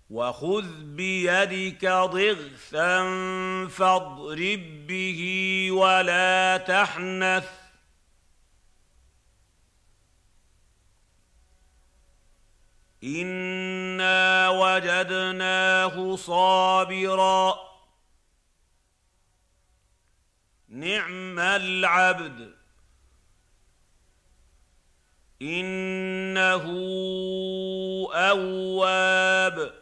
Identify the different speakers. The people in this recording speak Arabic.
Speaker 1: وخذ بيدك ضغثا فاضرب به ولا تحنث إنا وجدناه صابرا نعم العبد إنه أواب